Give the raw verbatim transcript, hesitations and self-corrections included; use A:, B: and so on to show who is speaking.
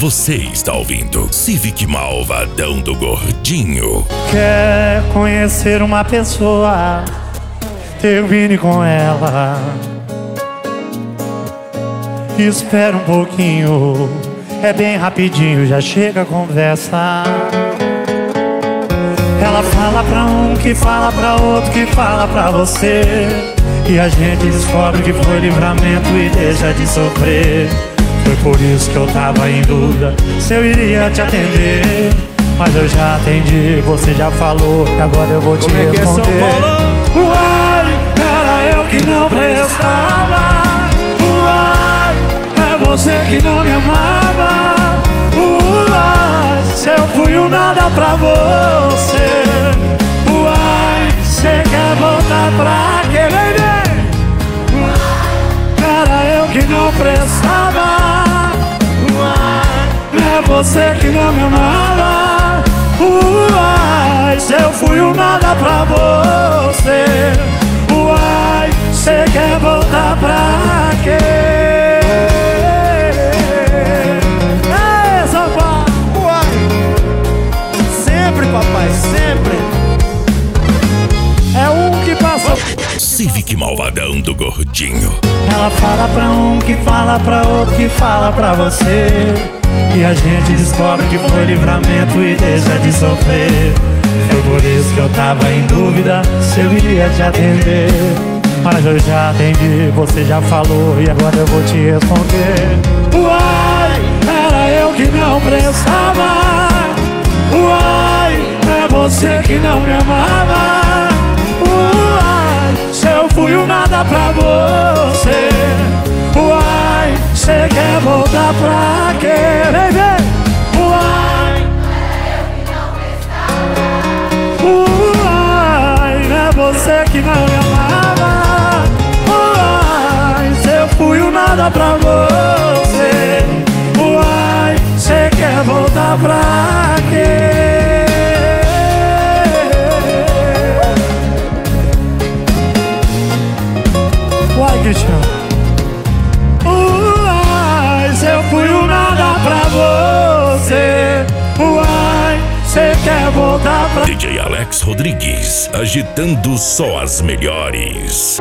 A: Você está ouvindo Civic Malvadão do Gordinho.
B: Quer conhecer uma pessoa? Termine com ela. Espera um pouquinho, é bem rapidinho, já chega a conversa. Ela fala pra um, que fala pra outro, que fala pra você, e a gente descobre que foi livramento e deixa de sofrer. Foi por isso que eu tava em dúvida se eu iria te atender, mas eu já atendi, você já falou, e agora eu vou te
C: Como é que é, São
B: responder.
C: Paulo?
B: Uai, era eu que não prestava. Uai, é você que não me amava. Uai, se eu fui um nada pra você. Uai, cê quer voltar pra quê, baby? Era eu que não prestava. Uai, é você que não me amava. Uai, se eu fui um nada pra você. Uai, cê quer voltar pra quê? Ei, São Paulo!
C: Uai! Sempre, papai, sempre!
B: É um que passou.
A: Civic Malvadão do Gordinho.
B: Ela fala pra um, que fala pra outro, que fala pra você, e a gente descobre que foi livramento e deixa de sofrer. Foi por isso que eu tava em dúvida se eu iria te atender, mas eu já atendi, você já falou, e agora eu vou te responder. Uai, era eu que não prestava. Uai, é você que não me amava. Uai, se eu fui um nada pra você. Uai, cê quer voltar pra quê, baby? Uai, uai, é você que não me amava. Uai, se eu fui um nada pra você. Uai, cê quer voltar pra quê? Uai, Cristiano. Uai, se eu fui um nada pra você. Uai, cê quer voltar pra...
A: D J Alex Rodrigues, agitando só as melhores.